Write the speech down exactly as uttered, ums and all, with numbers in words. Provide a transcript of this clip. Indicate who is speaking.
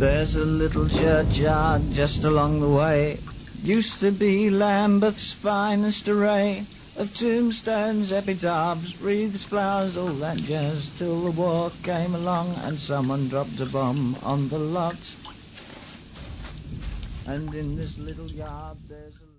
Speaker 1: There's a little churchyard just along the way. Used to be Lambeth's finest array of tombstones, epitaphs, wreaths, flowers, all that jazz, till the war came along and someone dropped a bomb on the lot. And in this little yard there's a